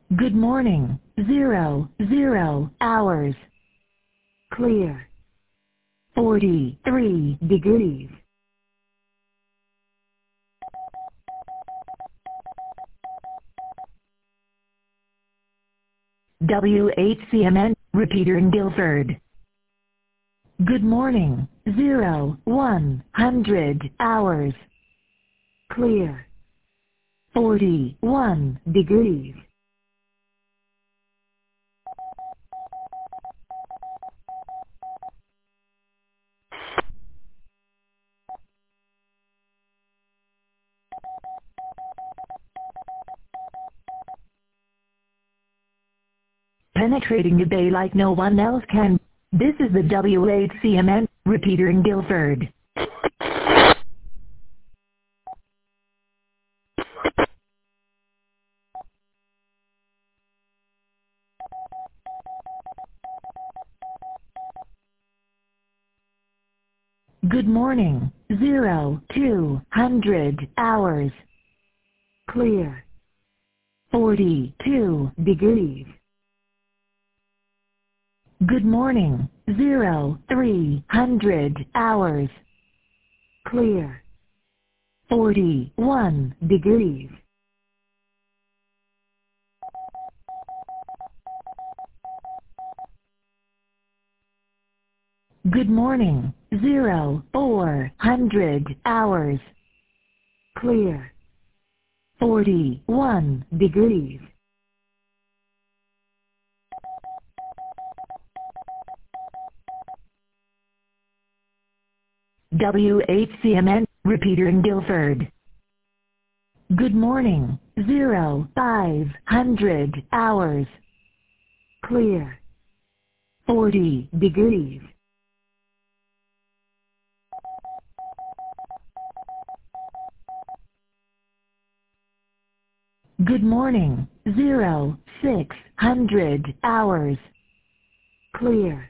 Good morning. 00 hours. Clear. 43 degrees. WHCMN, repeater in Guilford. Good morning. 100 hours. Clear. 41 degrees. Penetrating the bay like no one else can. This is the WHCMN, repeater in Guilford. Good morning. 200 hours. Clear. 42 degrees. Good morning. 300 hours. Clear. 41 degrees. Good morning. 400 hours. Clear. 41 degrees. WHCMN, repeater in Guilford. Good morning. 500 hours. Clear. 40 degrees. Good morning. 600 hours. Clear.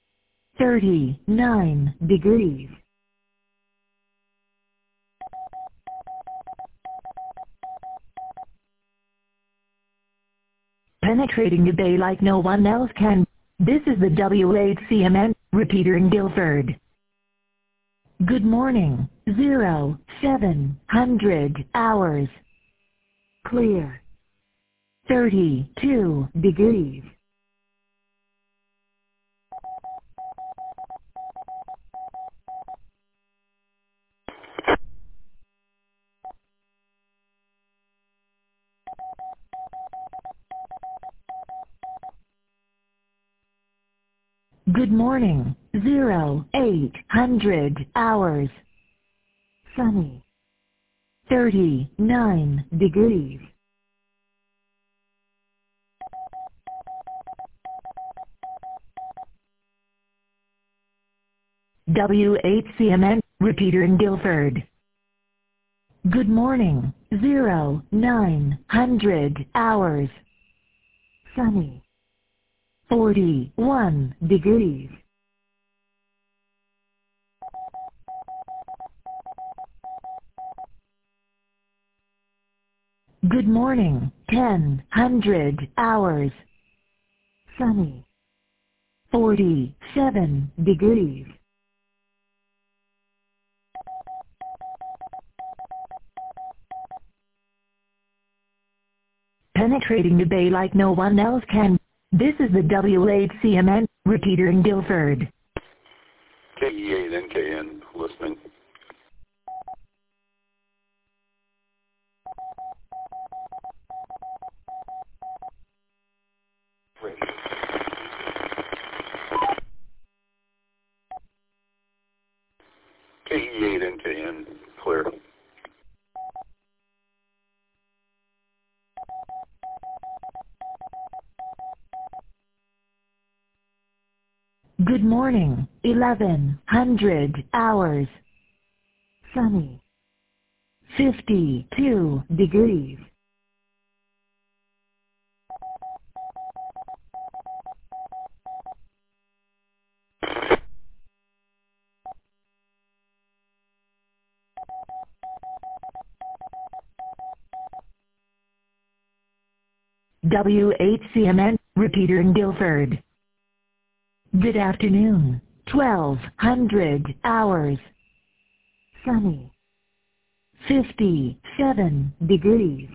39 degrees. Penetrating the bay like no one else can. This is the WHCMN, repeater in Guilford. Good morning. 700 hours. Clear. 32 degrees. Good morning. 800 hours. Sunny. 39 degrees. WHCMN, repeater in Guilford. Good morning. 900 hours. Sunny. 41 degrees. Good morning. 1000 hours. Sunny. 47 degrees. Penetrating the bay like no one else can. This is the WHCMN, repeater in Guilford. KE8NKN, listening. KE8NKN, clear. Good morning. 1100 hours. Sunny. 52 degrees. WHCMN, Repeater in Guilford. Good afternoon, 1200 hours. Sunny. 57 degrees.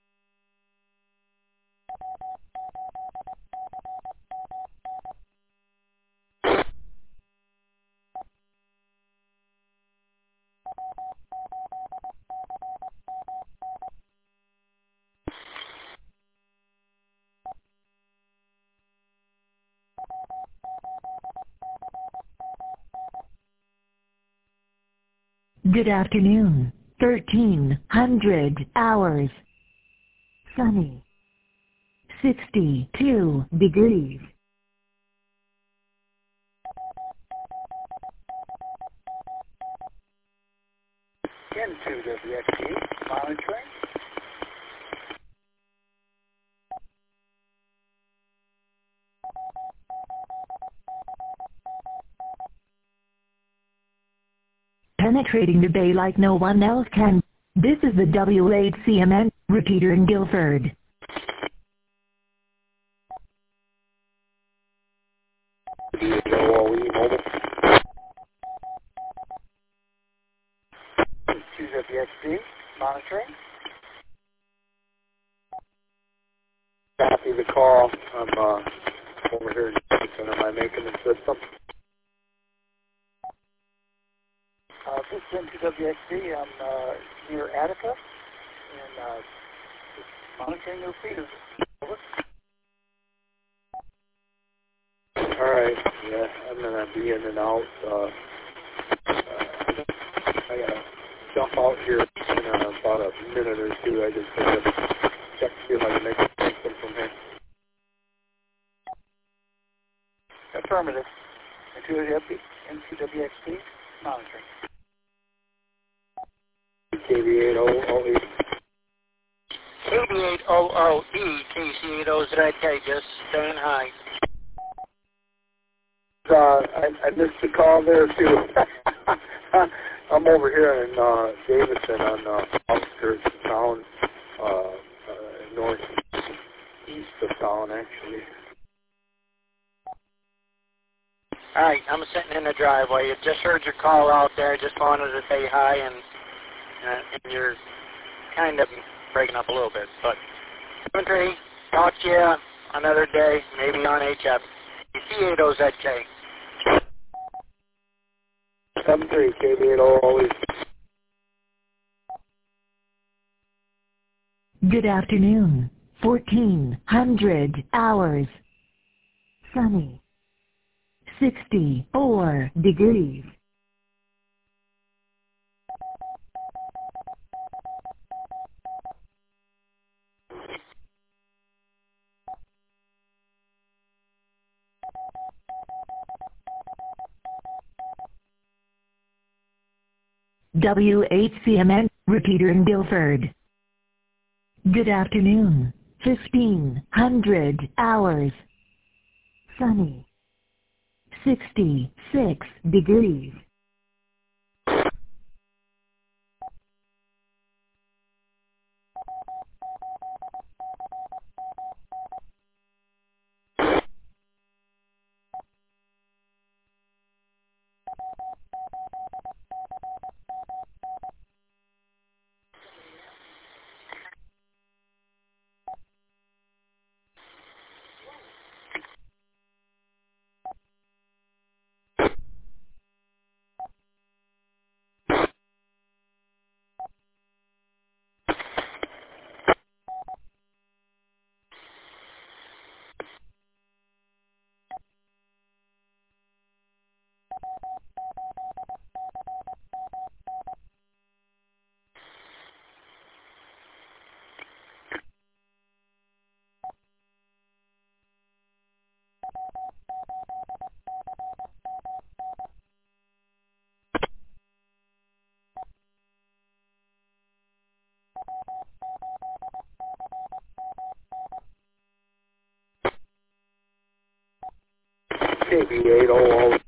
Good afternoon, 1300 hours. Sunny. 62 degrees. Into WXT monitoring. Penetrating the bay like no one else can. This is the WHCMN, Repeater in Guilford. To WXT monitoring. Copy the call. I'm over here in Jefferson. Am I making the system? This is into WXT. I'm near Attica and monitoring your feed. Over. All right. Yeah, I'm gonna be in and out. I gotta jump out here in about a minute or two. I just have to check to see if I can make a system from here. Affirmative. Into WXT monitoring. KB800E. KB800E, KC80ZK, just staying high. I missed the call there too. I'm over here in Davison on the outskirts of town, northeast of town actually. Alright, I'm sitting in the driveway. I just heard your call out there. Just wanted to say hi, and you're kind of breaking up a little bit. But 73, talk to you another day, maybe on HF. KC80ZK. 73, KB800 always. Good afternoon, 1400 hours. Sunny. 64 degrees. WHCMN, Repeater in Guilford. Good afternoon, 1500 hours. Sunny. 66 degrees. KB800.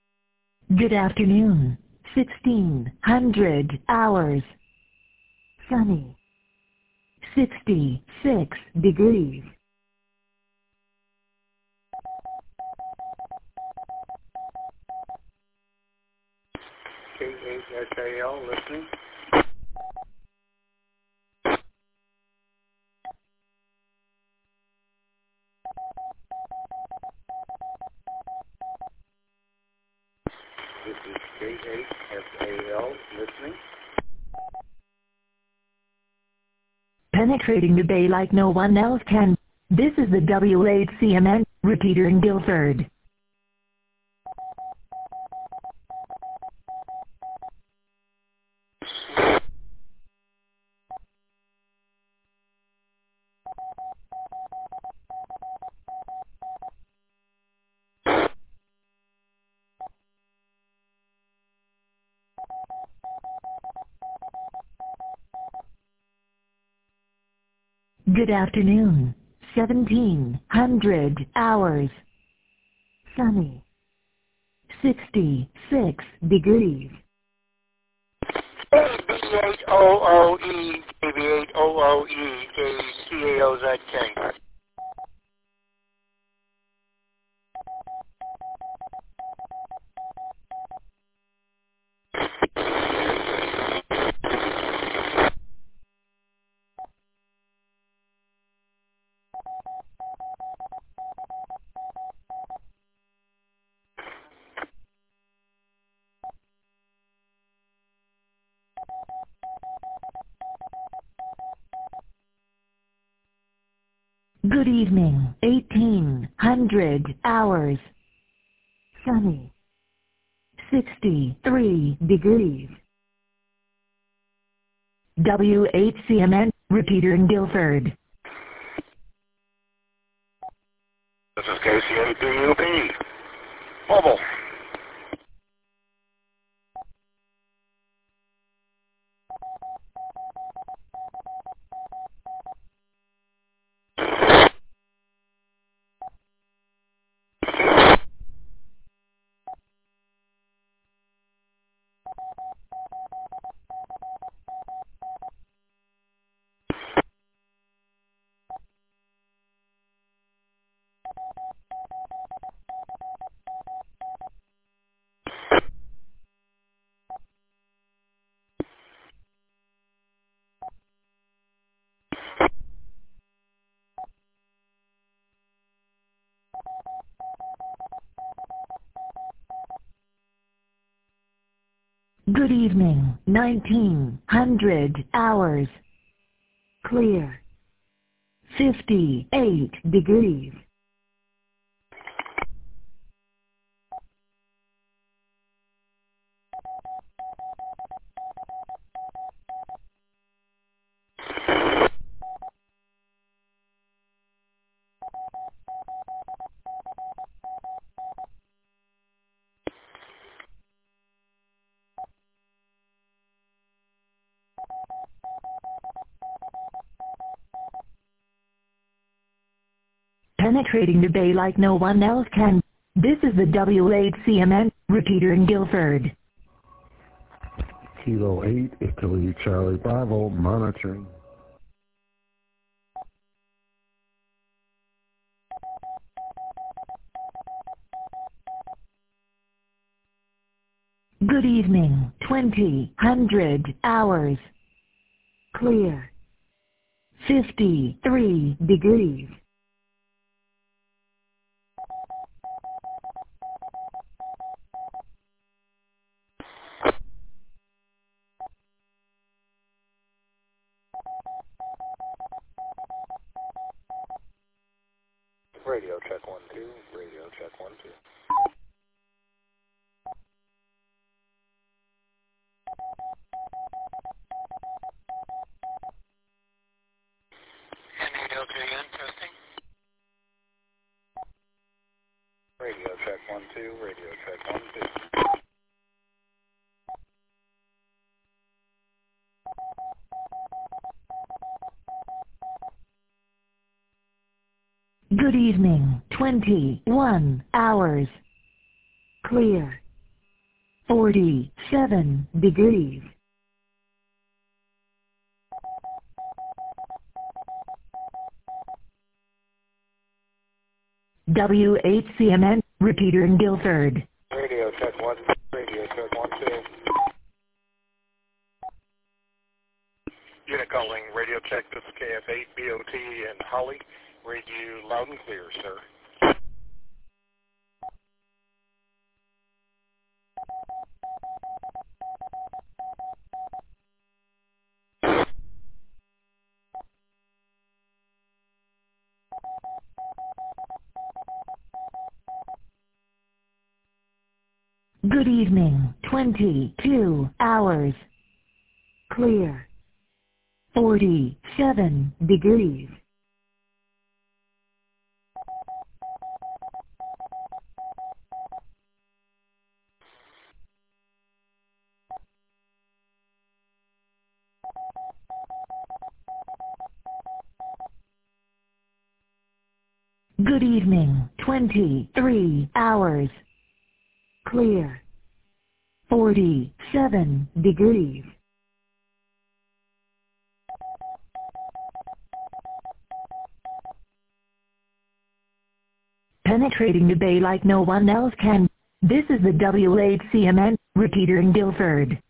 Good afternoon, 1600 hours. sunny, 66 degrees. KHSAL, listening. This is KHSAL, listening. Penetrating the bay like no one else can. This is the WHCMN repeater in Guilford. Good afternoon. 1700 hours. Sunny. 66 degrees. KB8OOE, KB8OOE, KCAOZK. Good evening. 1800 hours. Sunny. 63 degrees. WHCMN repeater in Guilford. This is KCAPUP. Mobile. Good evening. 1900 hours. Clear. 58 degrees. Penetrating the bay like no one else can. This is the WHCMN repeater in Guilford. Kilo 8, Italy, Charlie Bravo, monitoring. Good evening. 2000 hours. Clear. 53 degrees. Radio check 1 2. Radio check 1 2. N8LJN testing. Radio check 1 2. Radio check 1 2. Good evening. 21 hours. Clear. 47 degrees. WHCMN, repeater in Guilford. Radio check 1, radio check 1, 2. Unit calling, radio check, this is KF8 BOT and Holly. Read you loud and clear, sir. Good evening, 22 hours. Clear. 47 degrees. Good evening, 23 hours. Clear. 47 degrees. Penetrating the bay like no one else can. This is the WHCMN, repeater in Guilford.